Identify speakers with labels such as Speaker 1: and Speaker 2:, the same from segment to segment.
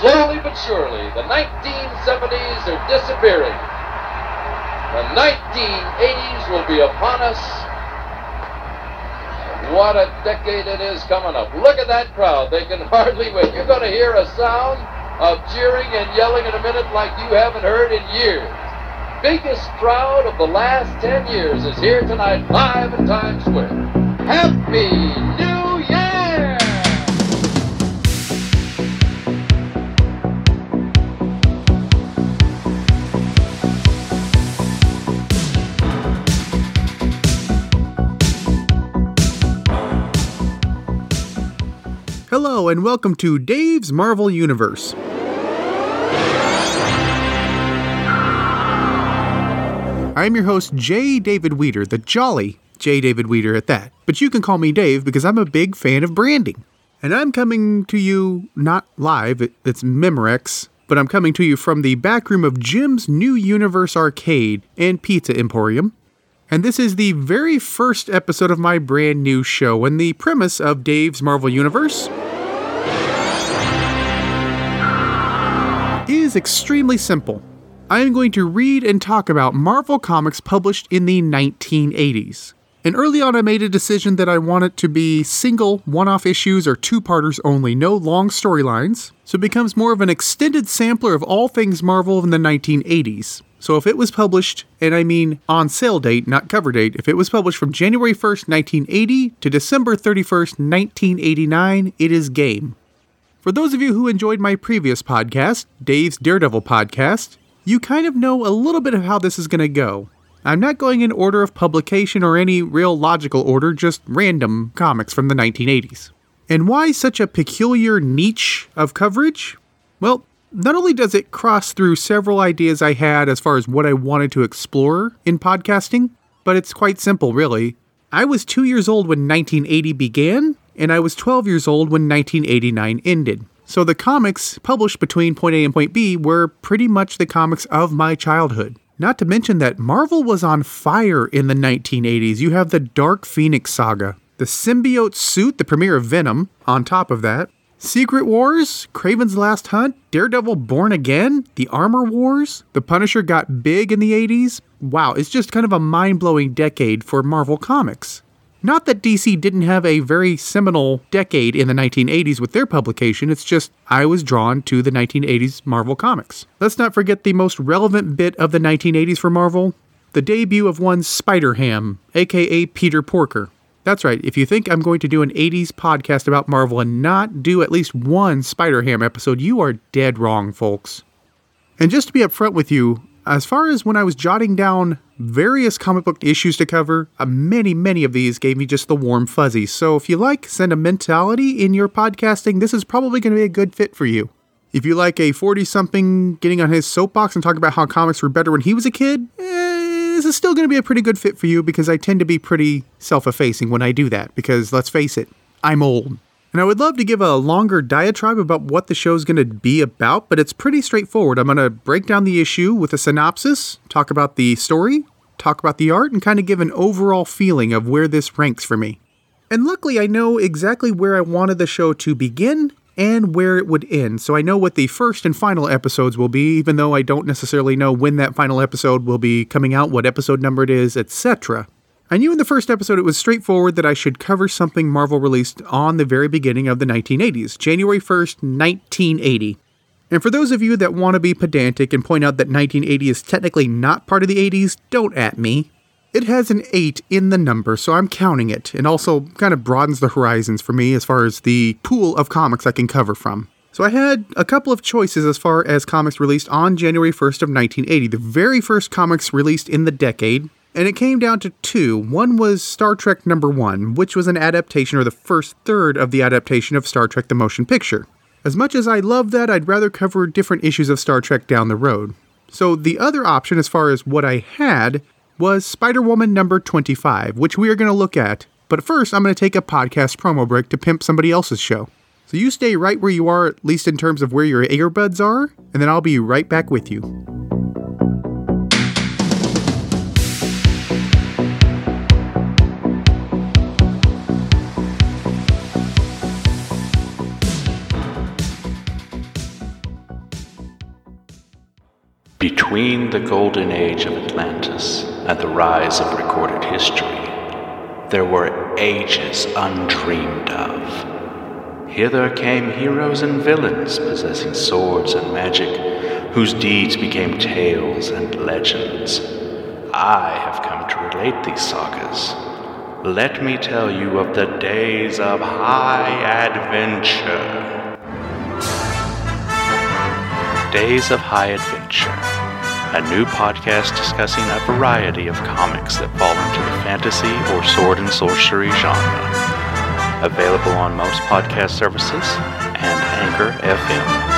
Speaker 1: Slowly but surely, the 1970s are disappearing. The 1980s will be upon us. What a decade it is coming up. Look at that crowd. They can hardly wait. You're going to hear a sound of cheering and yelling in a minute like you haven't heard in years. Biggest crowd of the last 10 years is here tonight live in Times Square. Happy New Year!
Speaker 2: Hello and welcome to Dave's Marvel Universe. I'm your host, J. David Weeder, the jolly J. David Weeder at that. But you can call me Dave because I'm a big fan of branding. And I'm coming to you not live, it's Memorex, but I'm coming to you from the back room of Jim's New Universe Arcade and Pizza Emporium. And this is the very first episode of my brand new show, and the premise of Dave's Marvel Universe is extremely simple. I am going to read and talk about Marvel Comics published in the 1980s. And early on I made a decision that I want it to be single, one-off issues or two-parters only, no long storylines, so it becomes more of an extended sampler of all things Marvel in the 1980s. So if it was published, and I mean on sale date, not cover date, if it was published from January 1st, 1980 to December 31st, 1989, it is game. For those of you who enjoyed my previous podcast, Dave's Daredevil podcast, you kind of know a little bit of how this is going to go. I'm not going in order of publication or any real logical order, just random comics from the 1980s. And why such a peculiar niche of coverage? Well, not only does it cross through several ideas I had as far as what I wanted to explore in podcasting, but it's quite simple, really. I was 2 years old when 1980 began, and I was 12 years old when 1989 ended. So the comics published between point A and point B were pretty much the comics of my childhood. Not to mention that Marvel was on fire in the 1980s. You have the Dark Phoenix saga, the symbiote suit, the premiere of Venom, on top of that. Secret Wars, Kraven's Last Hunt, Daredevil Born Again, the Armor Wars, The Punisher got big in the 80s. Wow, it's just kind of a mind-blowing decade for Marvel Comics. Not that DC didn't have a very seminal decade in the 1980s with their publication, it's just I was drawn to the 1980s Marvel Comics. Let's not forget the most relevant bit of the 1980s for Marvel, the debut of one Spider-Ham, aka Peter Porker. That's right, if you think I'm going to do an 80s podcast about Marvel and not do at least one Spider-Ham episode, you are dead wrong, folks. And just to be upfront with you, as far as when I was jotting down various comic book issues to cover, many of these gave me just the warm fuzzies. So if you like sentimentality in your podcasting, this is probably going to be a good fit for you. If you like a 40-something getting on his soapbox and talking about how comics were better when he was a kid, this is still going to be a pretty good fit for you because I tend to be pretty self-effacing when I do that because, let's face it, I'm old. And I would love to give a longer diatribe about what the show's going to be about, but it's pretty straightforward. I'm going to break down the issue with a synopsis, talk about the story, talk about the art, and kind of give an overall feeling of where this ranks for me. And luckily, I know exactly where I wanted the show to begin and where it would end, so I know what the first and final episodes will be, even though I don't necessarily know when that final episode will be coming out, what episode number it is, etc. I knew in the first episode it was straightforward that I should cover something Marvel released on the very beginning of the 1980s, January 1st, 1980. And for those of you that want to be pedantic and point out that 1980 is technically not part of the 80s, don't at me. It has an 8 in the number, so I'm counting it, and also kind of broadens the horizons for me as far as the pool of comics I can cover from. So I had a couple of choices as far as comics released on January 1st of 1980, the very first comics released in the decade. And it came down to two. One was Star Trek number 1, which was an adaptation or the first third of the adaptation of Star Trek the Motion Picture. As much as I love that, I'd rather cover different issues of Star Trek down the road. So the other option as far as what I had was Spider-Woman number 25, which we are going to look at. But first, I'm going to take a podcast promo break to pimp somebody else's show. So you stay right where you are, at least in terms of where your earbuds are, and then I'll be right back with you.
Speaker 3: Between the golden age of Atlantis and the rise of recorded history, there were ages undreamed of. Hither came heroes and villains possessing swords and magic, whose deeds became tales and legends. I have come to relate these sagas. Let me tell you of the days of high adventure. Days of High Adventure, a new podcast discussing a variety of comics that fall into the fantasy or sword and sorcery genre. Available on most podcast services and Anchor FM.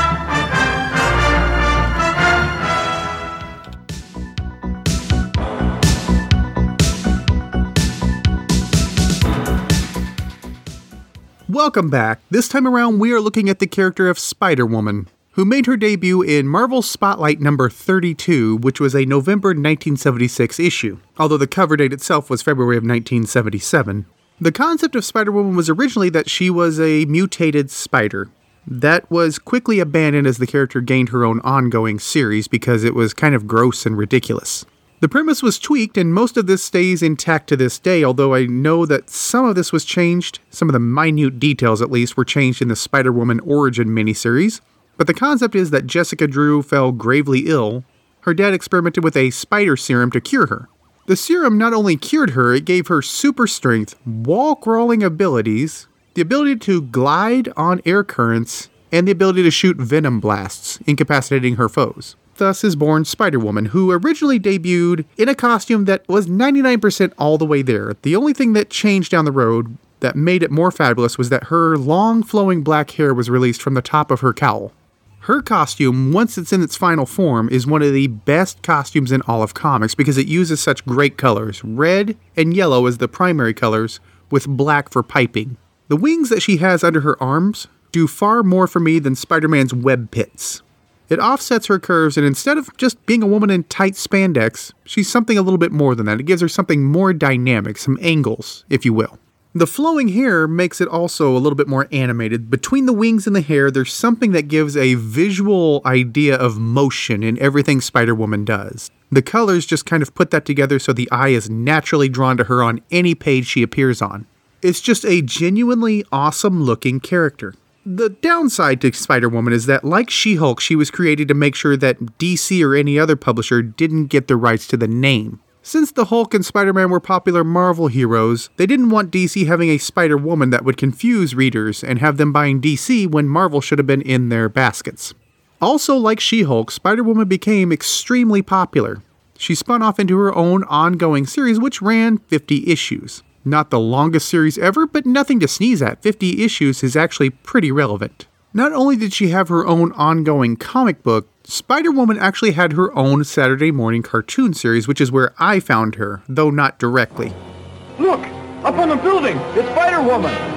Speaker 2: Welcome back. This time around, we are looking at the character of Spider-Woman, who made her debut in Marvel's Spotlight number 32, which was a November 1976 issue, although the cover date itself was February of 1977. The concept of Spider-Woman was originally that she was a mutated spider. That was quickly abandoned as the character gained her own ongoing series because it was kind of gross and ridiculous. The premise was tweaked, and most of this stays intact to this day, although I know that some of this was changed. Some of the minute details, at least, were changed in the Spider-Woman origin miniseries. But the concept is that Jessica Drew fell gravely ill. Her dad experimented with a spider serum to cure her. The serum not only cured her, it gave her super strength, wall-crawling abilities, the ability to glide on air currents, and the ability to shoot venom blasts, incapacitating her foes. Thus is born Spider-Woman, who originally debuted in a costume that was 99% all the way there. The only thing that changed down the road that made it more fabulous was that her long flowing black hair was released from the top of her cowl. Her costume, once it's in its final form, is one of the best costumes in all of comics because it uses such great colors. Red and yellow as the primary colors, with black for piping. The wings that she has under her arms do far more for me than Spider-Man's web pits. It offsets her curves, and instead of just being a woman in tight spandex, she's something a little bit more than that. It gives her something more dynamic, some angles, if you will. The flowing hair makes it also a little bit more animated. Between the wings and the hair, there's something that gives a visual idea of motion in everything Spider-Woman does. The colors just kind of put that together so the eye is naturally drawn to her on any page she appears on. It's just a genuinely awesome-looking character. The downside to Spider-Woman is that, like She-Hulk, she was created to make sure that DC or any other publisher didn't get the rights to the name. Since the Hulk and Spider-Man were popular Marvel heroes, they didn't want DC having a Spider-Woman that would confuse readers and have them buying DC when Marvel should have been in their baskets. Also, like She-Hulk, Spider-Woman became extremely popular. She spun off into her own ongoing series, which ran 50 issues. Not the longest series ever, but nothing to sneeze at. 50 issues is actually pretty relevant. Not only did she have her own ongoing comic book, Spider-Woman actually had her own Saturday morning cartoon series, which is where I found her, though not directly.
Speaker 4: Look! Up on the building! It's Spider-Woman!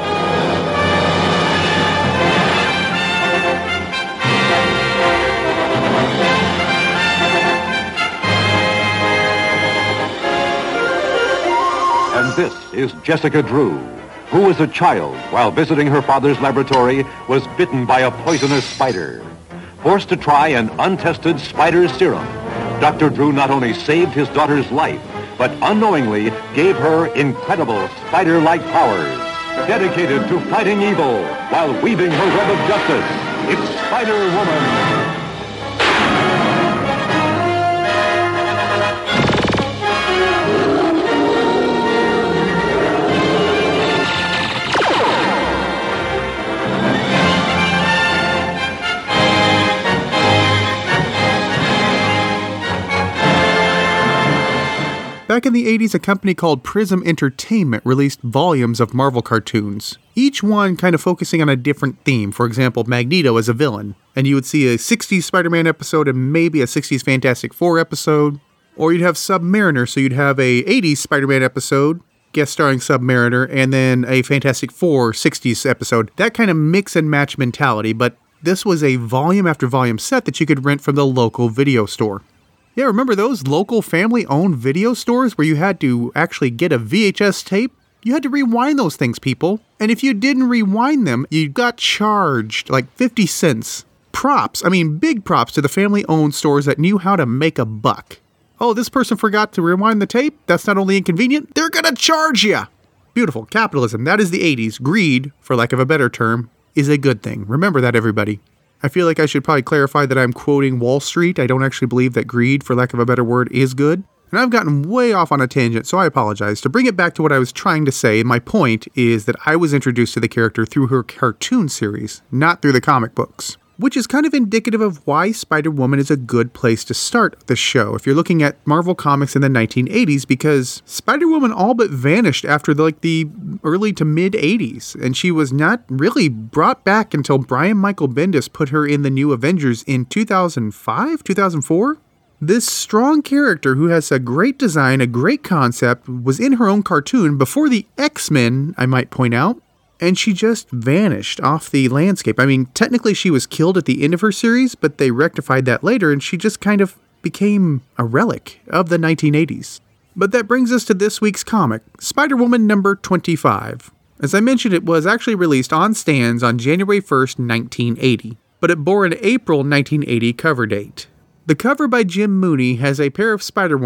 Speaker 4: And this is Jessica Drew, who as a child, while visiting her father's laboratory, was bitten by a poisonous spider. Forced to try an untested spider serum, Dr. Drew not only saved his daughter's life, but unknowingly gave her incredible spider-like powers. Dedicated to fighting evil while weaving her web of justice, it's Spider-Woman.
Speaker 2: Back in the 80s, a company called Prism Entertainment released volumes of Marvel cartoons, each one kind of focusing on a different theme. For example, Magneto as a villain, and you would see a 60s Spider-Man episode and maybe a 60s Fantastic Four episode, or you'd have Submariner, so you'd have a 80s Spider-Man episode, guest starring Submariner, and then a Fantastic Four 60s episode. That kind of mix and match mentality, but this was a volume after volume set that you could rent from the local video store. Yeah, remember those local family-owned video stores where you had to actually get a VHS tape? You had to rewind those things, people. And if you didn't rewind them, you got charged like 50 cents props, big props to the family-owned stores that knew how to make a buck. Oh, this person forgot to rewind the tape? That's not only inconvenient, they're gonna charge ya! Beautiful. Capitalism. That is the 80s. Greed, for lack of a better term, is a good thing. Remember that, everybody. I feel like I should probably clarify that I'm quoting Wall Street. I don't actually believe that greed, for lack of a better word, is good. And I've gotten way off on a tangent, so I apologize. To bring it back to what I was trying to say, my point is that I was introduced to the character through her cartoon series, not through the comic books. Which is kind of indicative of why Spider-Woman is a good place to start the show if you're looking at Marvel Comics in the 1980s, because Spider-Woman all but vanished after the early to mid-80s, and she was not really brought back until Brian Michael Bendis put her in the New Avengers in 2005, 2004? This strong character who has a great design, a great concept, was in her own cartoon before the X-Men, I might point out. And she just vanished off the landscape. Technically she was killed at the end of her series, but they rectified that later, and she just kind of became a relic of the 1980s. But that brings us to this week's comic, Spider-Woman number 25. As I mentioned, it was actually released on stands on January 1st, 1980, but it bore an April 1980 cover date. The cover by Jim Mooney has a pair of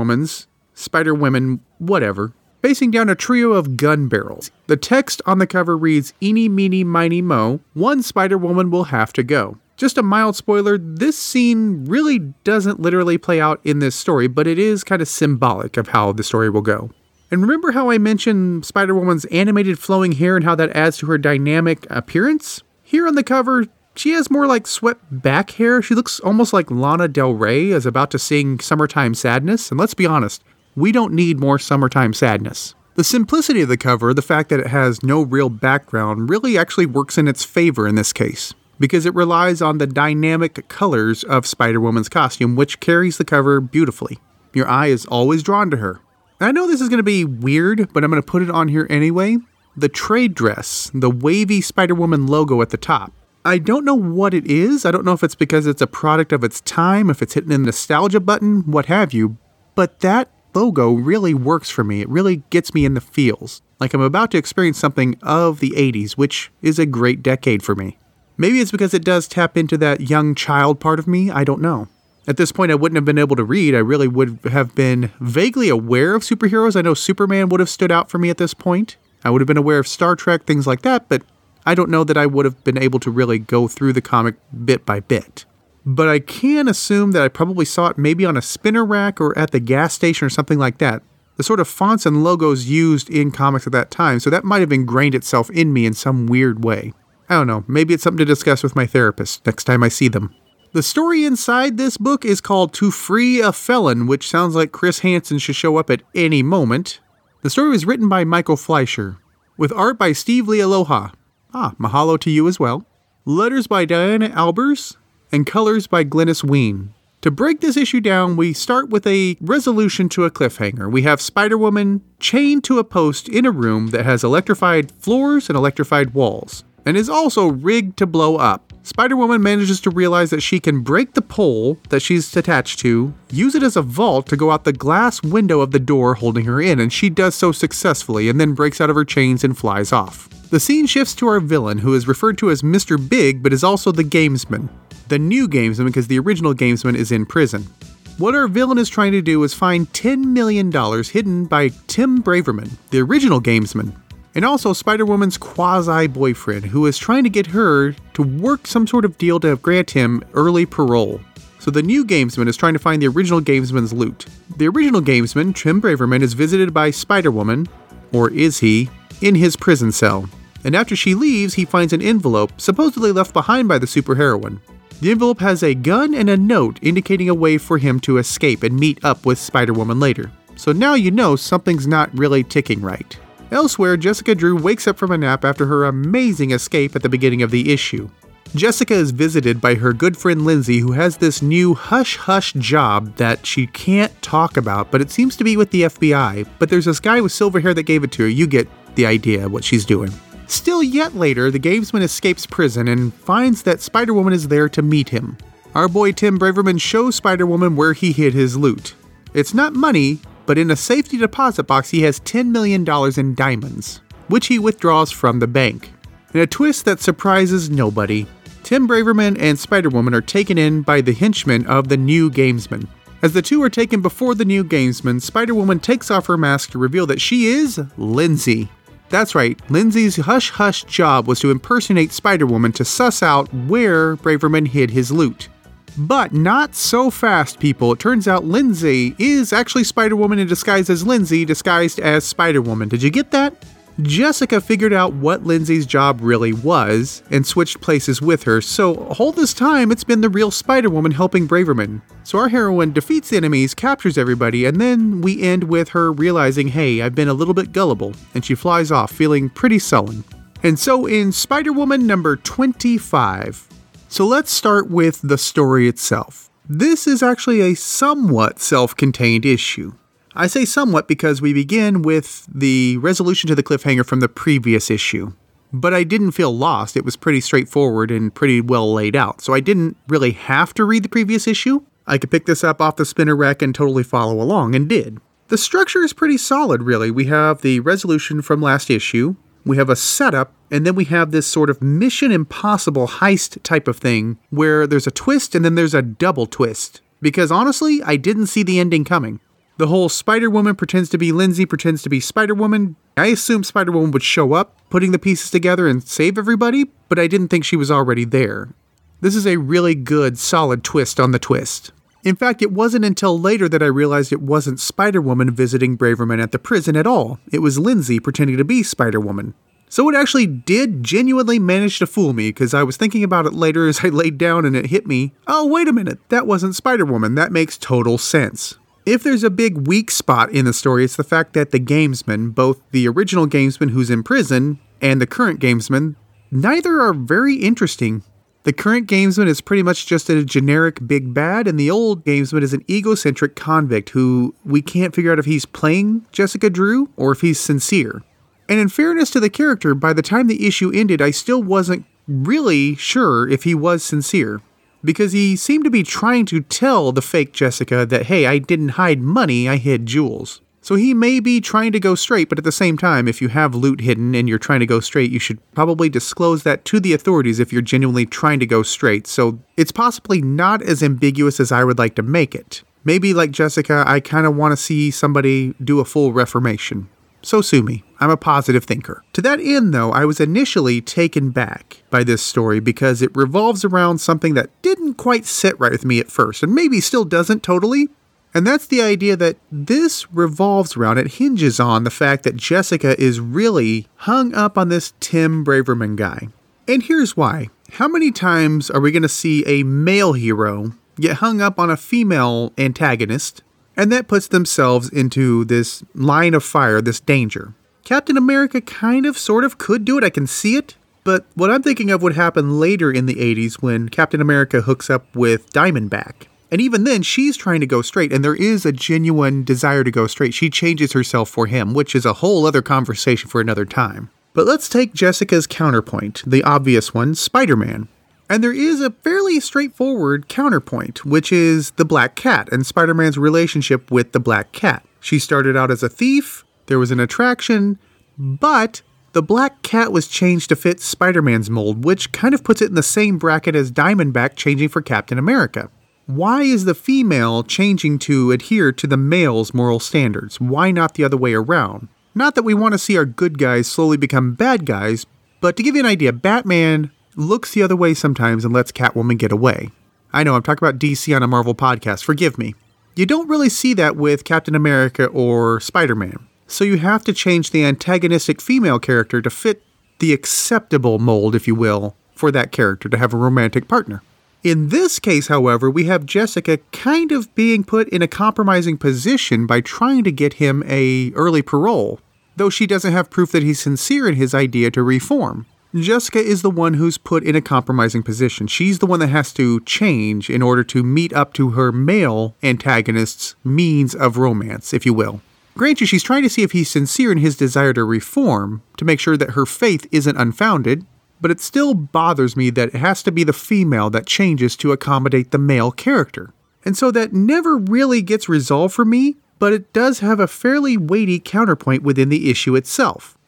Speaker 2: Spider-Women, whatever, facing down a trio of gun barrels. The text on the cover reads, "Eeny, meeny, miny, mo, one Spider-Woman will have to go." Just a mild spoiler, this scene really doesn't literally play out in this story, but it is kind of symbolic of how the story will go. And remember how I mentioned Spider-Woman's animated flowing hair and how that adds to her dynamic appearance? Here on the cover, she has more like swept back hair. She looks almost like Lana Del Rey is about to sing Summertime Sadness, and let's be honest, we don't need more summertime sadness. The simplicity of the cover, the fact that it has no real background, really actually works in its favor in this case, because it relies on the dynamic colors of Spider-Woman's costume, which carries the cover beautifully. Your eye is always drawn to her. And I know this is going to be weird, but I'm going to put it on here anyway. The trade dress, the wavy Spider-Woman logo at the top. I don't know what it is. I don't know if it's because it's a product of its time, if it's hitting a nostalgia button, what have you, but that logo really works for me. It really gets me in the feels, like I'm about to experience something of the 80s, which is a great decade for me. Maybe it's because it does tap into that young child part of me, I don't know. At this point, I wouldn't have been able to read. I really would have been vaguely aware of superheroes. I know Superman would have stood out for me at this point. I would have been aware of Star Trek, things like that, but I don't know that I would have been able to really go through the comic bit by bit. But I can assume that I probably saw it maybe on a spinner rack or at the gas station or something like that. The sort of fonts and logos used in comics at that time, so that might have ingrained itself in me in some weird way. I don't know, maybe it's something to discuss with my therapist next time I see them. The story inside this book is called To Free a Felon, which sounds like Chris Hansen should show up at any moment. The story was written by Michael Fleischer, with art by Steve Lealoha. Mahalo to you as well. Letters by Diana Albers, and colors by Glynis Wein. To break this issue down, we start with a resolution to a cliffhanger. We have Spider-Woman chained to a post in a room that has electrified floors and electrified walls, and is also rigged to blow up. Spider-Woman manages to realize that she can break the pole that she's attached to, use it as a vault to go out the glass window of the door holding her in, and she does so successfully, and then breaks out of her chains and flies off. The scene shifts to our villain, who is referred to as Mr. Big, but is also the Gamesman. The new Gamesman, because the original Gamesman is in prison. What our villain is trying to do is find $10 million hidden by Tim Braverman, the original Gamesman, and also Spider-Woman's quasi-boyfriend, who is trying to get her to work some sort of deal to grant him early parole. So the new Gamesman is trying to find the original Gamesman's loot. The original Gamesman, Tim Braverman, is visited by Spider-Woman, or is he, in his prison cell. And after she leaves, he finds an envelope, supposedly left behind by the superheroine. The envelope has a gun and a note indicating a way for him to escape and meet up with Spider-Woman later. So now you know something's not really ticking right. Elsewhere, Jessica Drew wakes up from a nap after her amazing escape at the beginning of the issue. Jessica is visited by her good friend Lindsay, who has this new hush-hush job that she can't talk about, but it seems to be with the FBI. But there's this guy with silver hair that gave it to her. You get the idea of what she's doing. Still yet later, the Gamesman escapes prison and finds that Spider-Woman is there to meet him. Our boy Tim Braverman shows Spider-Woman where he hid his loot. It's not money, but in a safety deposit box he has $10 million in diamonds, which he withdraws from the bank. In a twist that surprises nobody, Tim Braverman and Spider-Woman are taken in by the henchmen of the New Gamesman. As the two are taken before the New Gamesman, Spider-Woman takes off her mask to reveal that she is Lindsay. That's right, Lindsay's hush-hush job was to impersonate Spider-Woman to suss out where Braverman hid his loot. But not so fast, people. It turns out Lindsay is actually Spider-Woman in disguise as Lindsay, disguised as Spider-Woman. Did you get that? Jessica figured out what Lindsay's job really was and switched places with her, so all this time it's been the real Spider-Woman helping Braverman. So our heroine defeats the enemies, captures everybody, and then we end with her realizing, hey, I've been a little bit gullible, and she flies off feeling pretty sullen. And so in Spider-Woman number 25. So let's start with the story itself. This is actually a somewhat self-contained issue. I say somewhat because we begin with the resolution to the cliffhanger from the previous issue. But I didn't feel lost. It was pretty straightforward and pretty well laid out. So I didn't really have to read the previous issue. I could pick this up off the spinner rack and totally follow along, and did. The structure is pretty solid, really. We have the resolution from last issue. We have a setup, and then we have this sort of Mission Impossible heist type of thing where there's a twist and then there's a double twist. Because honestly, I didn't see the ending coming. The whole Spider-Woman pretends to be Lindsay, pretends to be Spider-Woman. I assumed Spider-Woman would show up, putting the pieces together and save everybody, but I didn't think she was already there. This is a really good, solid twist on the twist. In fact, it wasn't until later that I realized it wasn't Spider-Woman visiting Braverman at the prison at all. It was Lindsay pretending to be Spider-Woman. So it actually did genuinely manage to fool me, because I was thinking about it later as I laid down and it hit me. Oh, wait a minute, that wasn't Spider-Woman. That makes total sense. If there's a big weak spot in the story, it's the fact that the Gamesman, both the original Gamesman who's in prison and the current Gamesman, neither are very interesting. The current Gamesman is pretty much just a generic big bad, and the old Gamesman is an egocentric convict who we can't figure out if he's playing Jessica Drew or if he's sincere. And in fairness to the character, by the time the issue ended, I still wasn't really sure if he was sincere. Because he seemed to be trying to tell the fake Jessica that, hey, I didn't hide money, I hid jewels. So he may be trying to go straight, but at the same time, if you have loot hidden and you're trying to go straight, you should probably disclose that to the authorities if you're genuinely trying to go straight. So it's possibly not as ambiguous as I would like to make it. Maybe like Jessica, I kind of want to see somebody do a full reformation. So sue me. I'm a positive thinker. To that end, though, I was initially taken back by this story because it revolves around something that didn't quite sit right with me at first, and maybe still doesn't totally. And that's the idea that this revolves around, it hinges on the fact that Jessica is really hung up on this Tim Braverman guy. And here's why. How many times are we going to see a male hero get hung up on a female antagonist? And that puts themselves into this line of fire, this danger. Captain America kind of, sort of could do it, I can see it. But what I'm thinking of would happen later in the 80s when Captain America hooks up with Diamondback. And even then, she's trying to go straight, and there is a genuine desire to go straight. She changes herself for him, which is a whole other conversation for another time. But let's take Jessica's counterpoint, the obvious one, Spider-Man. And there is a fairly straightforward counterpoint, which is the Black Cat and Spider-Man's relationship with the Black Cat. She started out as a thief, there was an attraction, but the Black Cat was changed to fit Spider-Man's mold, which kind of puts it in the same bracket as Diamondback changing for Captain America. Why is the female changing to adhere to the male's moral standards? Why not the other way around? Not that we want to see our good guys slowly become bad guys, but to give you an idea, Batman looks the other way sometimes and lets Catwoman get away. I know, I'm talking about DC on a Marvel podcast, forgive me. You don't really see that with Captain America or Spider-Man. So you have to change the antagonistic female character to fit the acceptable mold, if you will, for that character to have a romantic partner. In this case, however, we have Jessica kind of being put in a compromising position by trying to get him an early parole, though she doesn't have proof that he's sincere in his idea to reform. Jessica is the one who's put in a compromising position. She's the one that has to change in order to meet up to her male antagonist's means of romance, if you will. Granted, she's trying to see if he's sincere in his desire to reform, to make sure that her faith isn't unfounded, but it still bothers me that it has to be the female that changes to accommodate the male character. And so that never really gets resolved for me, but it does have a fairly weighty counterpoint within the issue itself.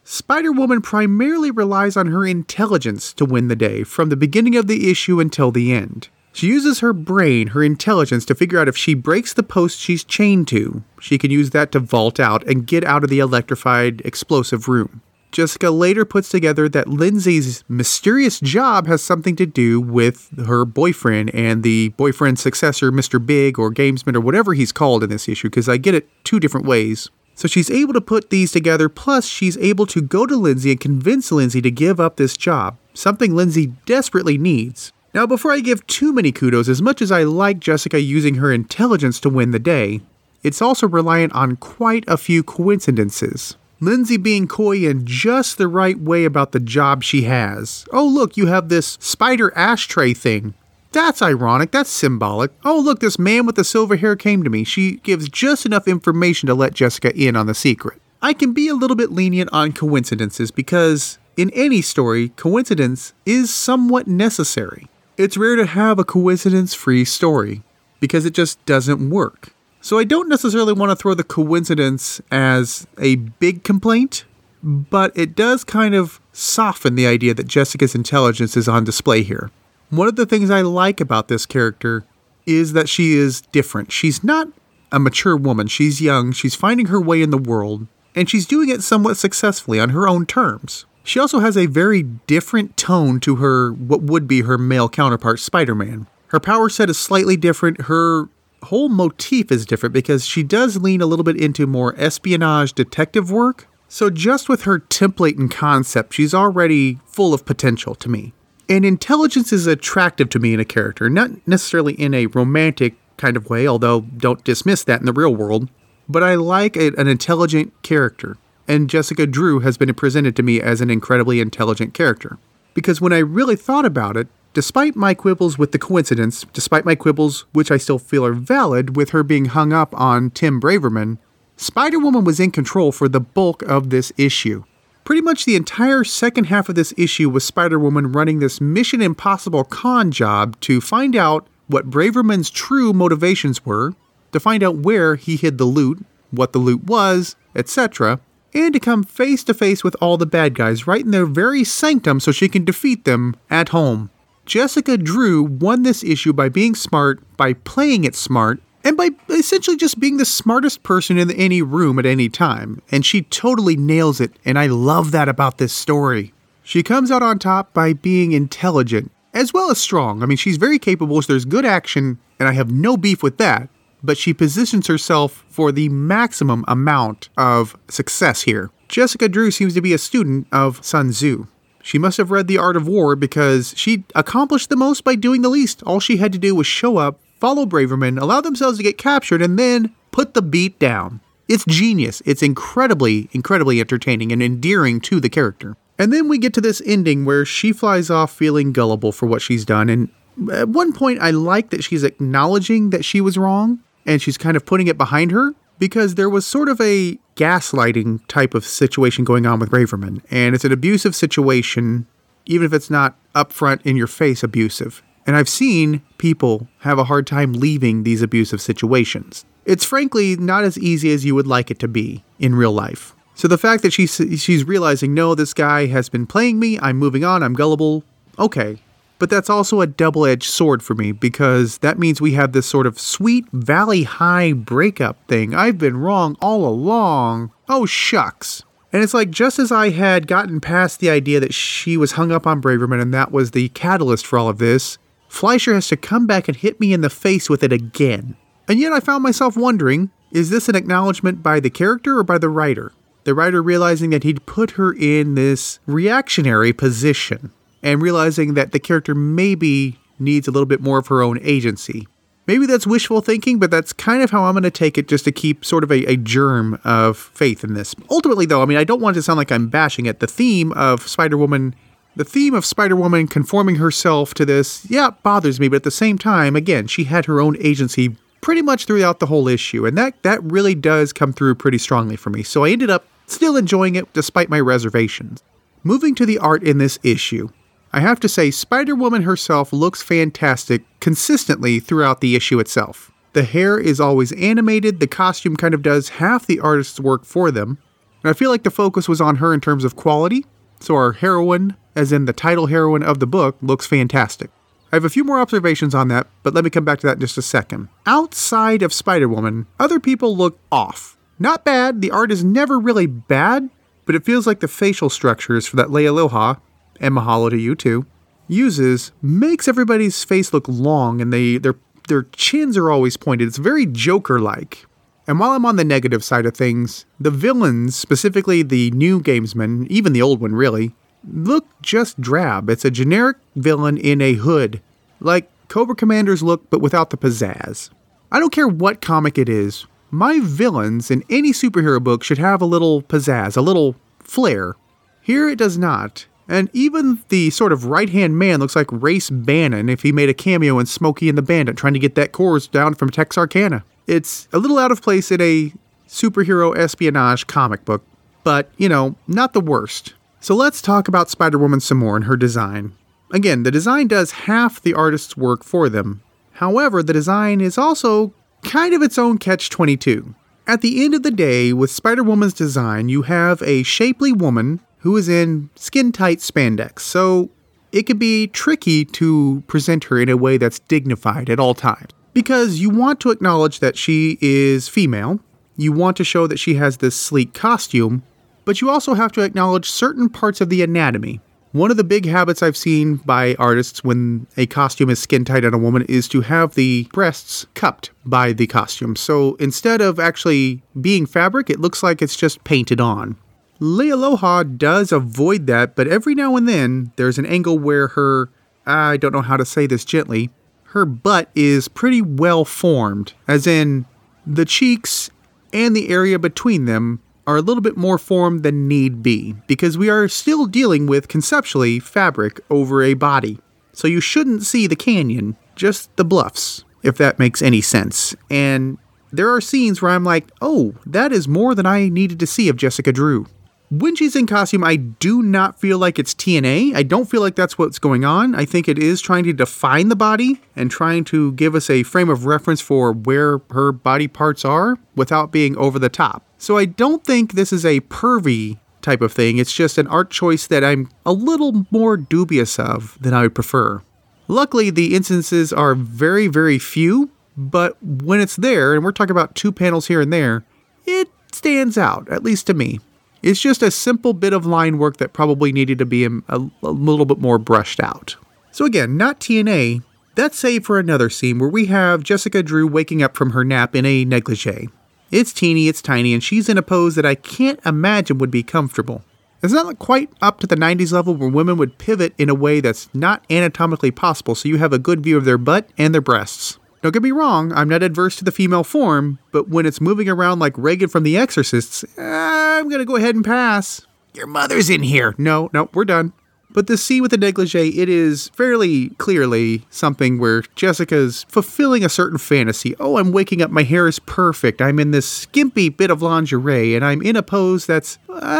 Speaker 2: Spider-Woman primarily relies on her intelligence to win the day, from the beginning of the issue until the end. She uses her brain, her intelligence, to figure out if she breaks the post she's chained to, she can use that to vault out and get out of the electrified, explosive room. Jessica later puts together that Lindsay's mysterious job has something to do with her boyfriend and the boyfriend's successor, Mr. Big or Gamesman or whatever he's called in this issue, because I get it two different ways. So she's able to put these together, plus she's able to go to Lindsay and convince Lindsay to give up this job, something Lindsay desperately needs. Now, before I give too many kudos, as much as I like Jessica using her intelligence to win the day, it's also reliant on quite a few coincidences. Lindsay being coy in just the right way about the job she has. Oh, look, you have this spider ashtray thing. That's ironic, that's symbolic. Oh, look, this man with the silver hair came to me. She gives just enough information to let Jessica in on the secret. I can be a little bit lenient on coincidences because in any story, coincidence is somewhat necessary. It's rare to have a coincidence-free story because it just doesn't work. So I don't necessarily want to throw the coincidence as a big complaint, but it does kind of soften the idea that Jessica's intelligence is on display here. One of the things I like about this character is that she is different. She's not a mature woman. She's young, she's finding her way in the world, and she's doing it somewhat successfully on her own terms. She also has a very different tone to her, what would be her male counterpart, Spider-Man. Her power set is slightly different. Her whole motif is different because she does lean a little bit into more espionage detective work. So just with her template and concept, she's already full of potential to me. And intelligence is attractive to me in a character, not necessarily in a romantic kind of way, although don't dismiss that in the real world. But I like an intelligent character. And Jessica Drew has been presented to me as an incredibly intelligent character. Because when I really thought about it, despite my quibbles with the coincidence, despite my quibbles, which I still feel are valid, with her being hung up on Tim Braverman, Spider-Woman was in control for the bulk of this issue. Pretty much the entire second half of this issue was Spider-Woman running this Mission Impossible con job to find out what Braverman's true motivations were, to find out where he hid the loot, what the loot was, etc., and to come face to face with all the bad guys right in their very sanctum so she can defeat them at home. Jessica Drew won this issue by being smart, by playing it smart, and by essentially just being the smartest person in any room at any time. And she totally nails it, and I love that about this story. She comes out on top by being intelligent, as well as strong. I mean, she's very capable, so there's good action, and I have no beef with that. But she positions herself for the maximum amount of success here. Jessica Drew seems to be a student of Sun Tzu. She must have read The Art of War because she accomplished the most by doing the least. All she had to do was show up, follow Braverman, allow themselves to get captured, and then put the beat down. It's genius. It's incredibly, incredibly entertaining and endearing to the character. And then we get to this ending where she flies off feeling gullible for what she's done. And at one point, I like that she's acknowledging that she was wrong, and she's kind of putting it behind her, because there was sort of a gaslighting type of situation going on with Braverman. And it's an abusive situation, even if it's not upfront in your face abusive. And I've seen people have a hard time leaving these abusive situations. It's frankly not as easy as you would like it to be in real life. So the fact that she's realizing, no, this guy has been playing me, I'm moving on, I'm gullible, okay. But that's also a double-edged sword for me, because that means we have this sort of sweet Valley High breakup thing. I've been wrong all along. Oh, shucks. And it's like, just as I had gotten past the idea that she was hung up on Braverman and that was the catalyst for all of this, Fleischer has to come back and hit me in the face with it again. And yet I found myself wondering, is this an acknowledgement by the character or by the writer? The writer realizing that he'd put her in this reactionary position, and realizing that the character maybe needs a little bit more of her own agency. Maybe that's wishful thinking, but that's kind of how I'm going to take it, just to keep sort of a germ of faith in this. Ultimately, though, I mean, I don't want it to sound like I'm bashing it. The theme of Spider-Woman conforming herself to this, bothers me, but at the same time, again, she had her own agency pretty much throughout the whole issue, and that really does come through pretty strongly for me. So I ended up still enjoying it despite my reservations. Moving to the art in this issue, I have to say, Spider-Woman herself looks fantastic consistently throughout the issue itself. The hair is always animated, the costume kind of does half the artist's work for them. And I feel like the focus was on her in terms of quality, so our heroine, as in the title heroine of the book, looks fantastic. I have a few more observations on that, but let me come back to that in just a second. Outside of Spider-Woman, other people look off. Not bad, the art is never really bad, but it feels like the facial structures for that Leialoha, and mahalo to you too, uses makes everybody's face look long, and their chins are always pointed. It's very Joker-like. And while I'm on the negative side of things, the villains, specifically the new gamesmen, even the old one really, look just drab. It's a generic villain in a hood, like Cobra Commander's look, but without the pizzazz. I don't care what comic it is, my villains in any superhero book should have a little pizzazz, a little flair. Here it does not. And even the sort of right-hand man looks like Race Bannon if he made a cameo in Smokey and the Bandit trying to get that chorus down from Texarkana. It's a little out of place in a superhero espionage comic book, but, not the worst. So let's talk about Spider-Woman some more and her design. Again, the design does half the artist's work for them. However, the design is also kind of its own catch-22. At the end of the day, with Spider-Woman's design, you have a shapely woman who is in skin-tight spandex, so it can be tricky to present her in a way that's dignified at all times. Because you want to acknowledge that she is female, you want to show that she has this sleek costume, but you also have to acknowledge certain parts of the anatomy. One of the big habits I've seen by artists when a costume is skin-tight on a woman is to have the breasts cupped by the costume. So instead of actually being fabric, it looks like it's just painted on. Leialoha does avoid that, but every now and then there's an angle where I don't know how to say this gently, her butt is pretty well formed, as in the cheeks and the area between them are a little bit more formed than need be, because we are still dealing with, conceptually, fabric over a body. So you shouldn't see the canyon, just the bluffs, if that makes any sense. And there are scenes where I'm like, oh, that is more than I needed to see of Jessica Drew. When she's in costume, I do not feel like it's TNA. I don't feel like that's what's going on. I think it is trying to define the body and trying to give us a frame of reference for where her body parts are without being over the top. So I don't think this is a pervy type of thing. It's just an art choice that I'm a little more dubious of than I would prefer. Luckily, the instances are very, very few, but when it's there, and we're talking about 2 panels here and there, it stands out, at least to me. It's just a simple bit of line work that probably needed to be a little bit more brushed out. So again, not TNA. That's saved for another scene where we have Jessica Drew waking up from her nap in a negligee. It's teeny, it's tiny, and she's in a pose that I can't imagine would be comfortable. It's not quite up to the 90s level where women would pivot in a way that's not anatomically possible, so you have a good view of their butt and their breasts. Don't get me wrong, I'm not adverse to the female form, but when it's moving around like Reagan from The Exorcist, I'm gonna go ahead and pass. Your mother's in here. No, we're done. But the scene with the negligee, it is fairly clearly something where Jessica's fulfilling a certain fantasy. Oh, I'm waking up, my hair is perfect, I'm in this skimpy bit of lingerie, and I'm in a pose that's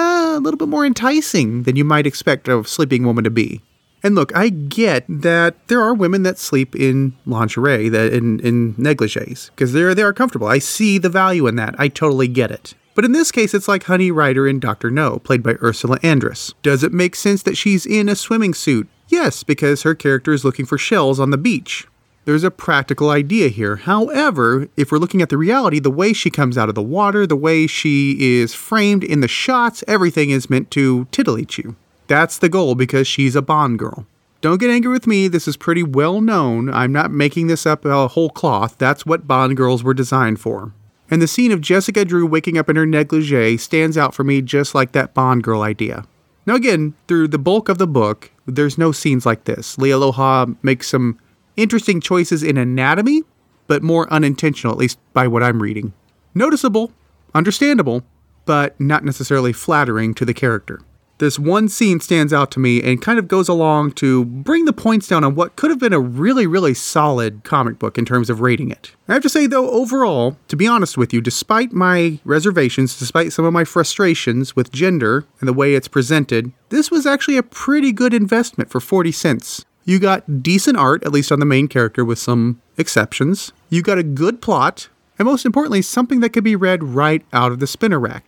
Speaker 2: a little bit more enticing than you might expect a sleeping woman to be. And look, I get that there are women that sleep in lingerie, in negligees, because they are comfortable. I see the value in that. I totally get it. But in this case, it's like Honey Rider in Dr. No, played by Ursula Andress. Does it make sense that she's in a swimming suit? Yes, because her character is looking for shells on the beach. There's a practical idea here. However, if we're looking at the reality, the way she comes out of the water, the way she is framed in the shots, everything is meant to titillate you. That's the goal because she's a Bond girl. Don't get angry with me, this is pretty well known. I'm not making this up a whole cloth. That's what Bond girls were designed for. And the scene of Jessica Drew waking up in her negligee stands out for me just like that Bond girl idea. Now again, through the bulk of the book, there's no scenes like this. Leialoha makes some interesting choices in anatomy, but more unintentional, at least by what I'm reading. Noticeable, understandable, but not necessarily flattering to the character. This one scene stands out to me and kind of goes along to bring the points down on what could have been a really, really solid comic book in terms of rating it. I have to say, though, overall, to be honest with you, despite my reservations, despite some of my frustrations with gender and the way it's presented, this was actually a pretty good investment for 40 cents. You got decent art, at least on the main character with some exceptions. You got a good plot, and most importantly, something that could be read right out of the spinner rack.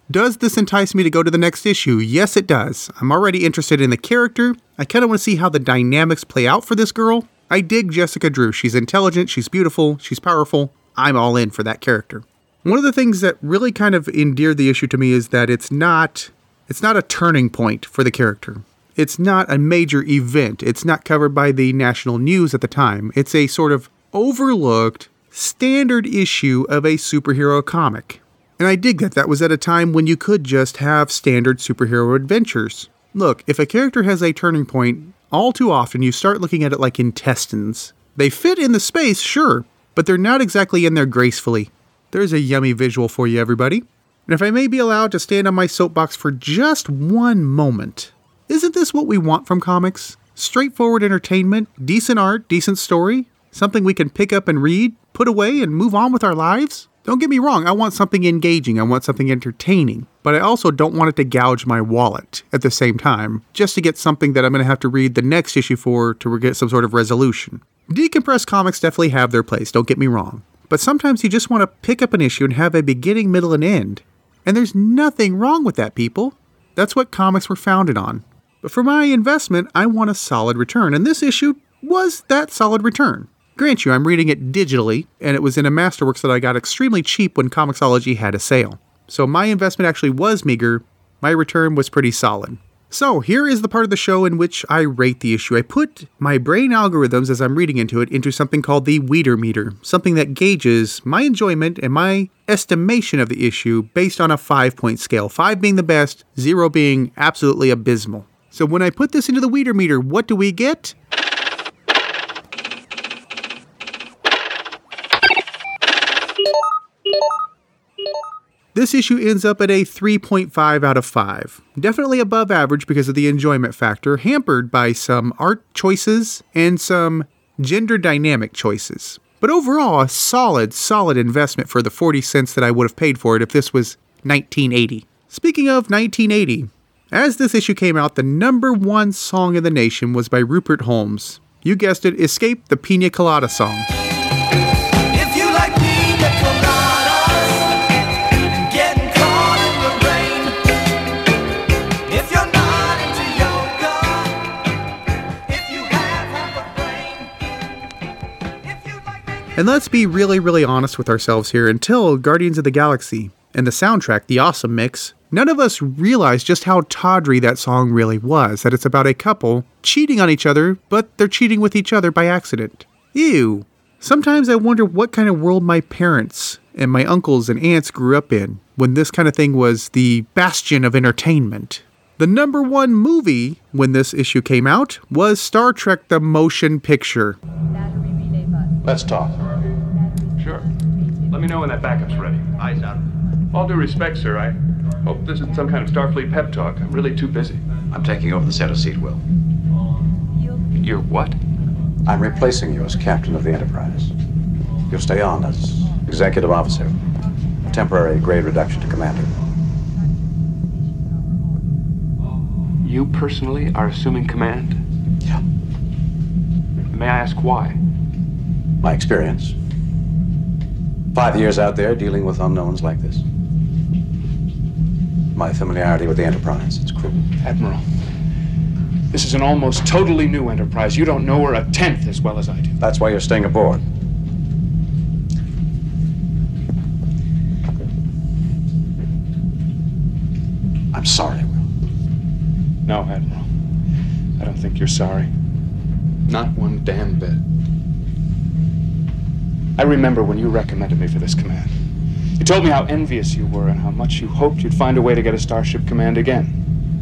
Speaker 2: Does this entice me to go to the next issue? Yes, it does. I'm already interested in the character. I kind of want to see how the dynamics play out for this girl. I dig Jessica Drew. She's intelligent, she's beautiful, she's powerful. I'm all in for that character. One of the things that really kind of endeared the issue to me is that it's not a turning point for the character. It's not a major event. It's not covered by the national news at the time. It's a sort of overlooked, standard issue of a superhero comic. And I dig that. That was at a time when you could just have standard superhero adventures. Look, if a character has a turning point, all too often you start looking at it like intestines. They fit in the space, sure, but they're not exactly in there gracefully. There's a yummy visual for you, everybody. And if I may be allowed to stand on my soapbox for just one moment, isn't this what we want from comics? Straightforward entertainment, decent art, decent story, something we can pick up and read, put away, and move on with our lives? Don't get me wrong, I want something engaging, I want something entertaining, but I also don't want it to gouge my wallet at the same time, just to get something that I'm going to have to read the next issue for to get some sort of resolution. Decompressed comics definitely have their place, don't get me wrong, but sometimes you just want to pick up an issue and have a beginning, middle, and end. And there's nothing wrong with that, people. That's what comics were founded on. But for my investment, I want a solid return, and this issue was that solid return. Grant you, I'm reading it digitally, and it was in a Masterworks that I got extremely cheap when Comixology had a sale. So my investment actually was meager. My return was pretty solid. So here is the part of the show in which I rate the issue. I put my brain algorithms as I'm reading into it into something called the Weeder Meter, something that gauges my enjoyment and my estimation of the issue based on a 5-point scale, 5 being the best, 0 being absolutely abysmal. So when I put this into the Weeder Meter, what do we get? This issue ends up at a 3.5 out of 5. Definitely above average because of the enjoyment factor, hampered by some art choices and some gender dynamic choices. But overall, a solid investment for the 40 cents that I would have paid for it if this was 1980. Speaking of 1980, as this issue came out, the #1 song in the nation was by Rupert Holmes. You guessed it, Escape, the Pina Colada song.
Speaker 5: If you like pina coladas and getting caught in the rain, if you're not into yoga, if you have half a brain, if you like making...
Speaker 2: And let's be really honest with ourselves here. Until Guardians of the Galaxy and the soundtrack, the Awesome Mix, none of us realized just how tawdry that song really was, that it's about a couple cheating on each other, but they're cheating with each other by accident. Ew. Sometimes I wonder what kind of world my parents and my uncles and aunts grew up in when this kind of thing was the bastion of entertainment. The #1 movie when this issue came out was Star Trek: The Motion Picture.
Speaker 6: Let's talk.
Speaker 7: Sure. Let me know when that backup's ready.
Speaker 6: Aye, sir.
Speaker 7: All due respect, sir, I hope this isn't some kind of Starfleet pep talk. I'm really too busy.
Speaker 6: I'm taking over the center seat, Will.
Speaker 7: You're what?
Speaker 6: I'm replacing you as captain of the Enterprise. You'll stay on as executive officer. A temporary grade reduction to commander.
Speaker 7: You personally are assuming command?
Speaker 6: Yeah.
Speaker 7: May I ask why?
Speaker 6: My experience. 5 years out there dealing with unknowns like this. My familiarity with the Enterprise. It's cruel.
Speaker 7: Admiral, this is an almost totally new Enterprise. You don't know her a tenth as well as I do.
Speaker 6: That's why you're staying aboard. I'm sorry, Will.
Speaker 7: No, Admiral. I don't think you're sorry. Not one damn bit. I remember when you recommended me for this command. You told me how envious you were and how much you hoped you'd find a way to get a Starship Command again.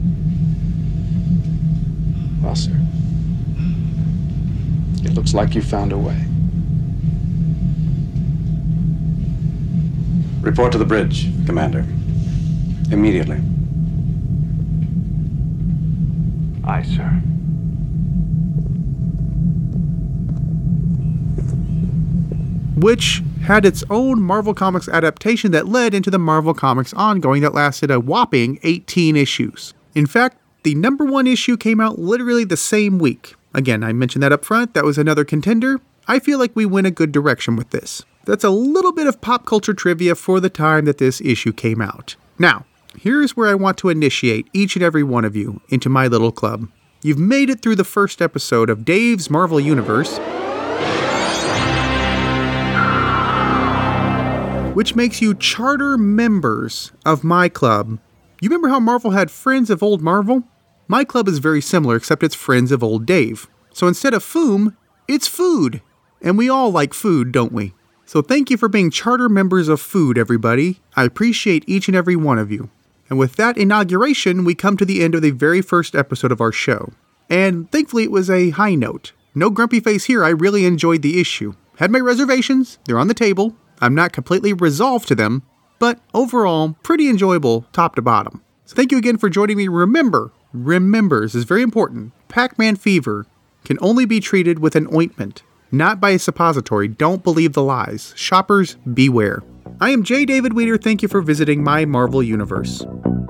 Speaker 7: Well, sir, it looks like you found a way.
Speaker 6: Report to the bridge, Commander. Immediately.
Speaker 7: Aye, sir.
Speaker 2: Which had its own Marvel Comics adaptation that led into the Marvel Comics ongoing that lasted a whopping 18 issues. In fact, the #1 issue came out literally the same week. Again, I mentioned that up front, that was another contender. I feel like we went a good direction with this. That's a little bit of pop culture trivia for the time that this issue came out. Now, Here's where I want to initiate each and every one of you into my little club. You've made it through the first episode of Dave's Marvel Universe, which makes you charter members of my club. You remember how Marvel had Friends of Old Marvel? My club is very similar, except it's Friends of Old Dave. So instead of Foom, it's Food. And we all like food, don't we? So thank you for being charter members of Food, everybody. I appreciate each and every one of you. And with that inauguration, we come to the end of the very first episode of our show. And thankfully it was a high note. No grumpy face here, I really enjoyed the issue. Had my reservations, they're on the table. I'm not completely resolved to them, but overall, pretty enjoyable top to bottom. So thank you again for joining me. Remember, this is very important. Pac-Man fever can only be treated with an ointment, not by a suppository. Don't believe the lies. Shoppers, beware. I am J. David Weeder. Thank you for visiting my Marvel Universe.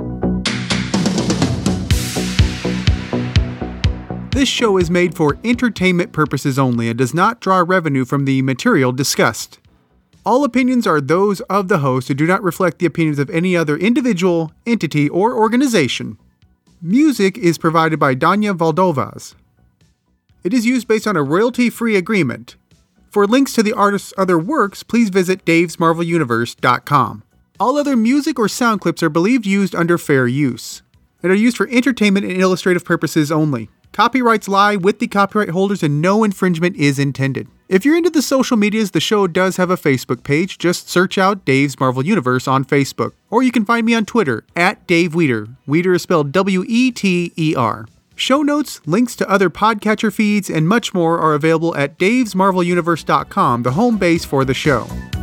Speaker 2: This show is made for entertainment purposes only and does not draw revenue from the material discussed. All opinions are those of the host and do not reflect the opinions of any other individual, entity, or organization. Music is provided by Danya Valdovaz. It is used based on a royalty-free agreement. For links to the artist's other works, please visit davesmarveluniverse.com. All other music or sound clips are believed used under fair use and are used for entertainment and illustrative purposes only. Copyrights lie with the copyright holders and no infringement is intended. If you're into the social medias, the show does have a Facebook page. Just search out Dave's Marvel Universe on Facebook. Or you can find me on Twitter, @Dave Weeder. Weeder is spelled W-E-T-E-R. Show notes, links to other podcatcher feeds, and much more are available at davesmarveluniverse.com, the home base for the show.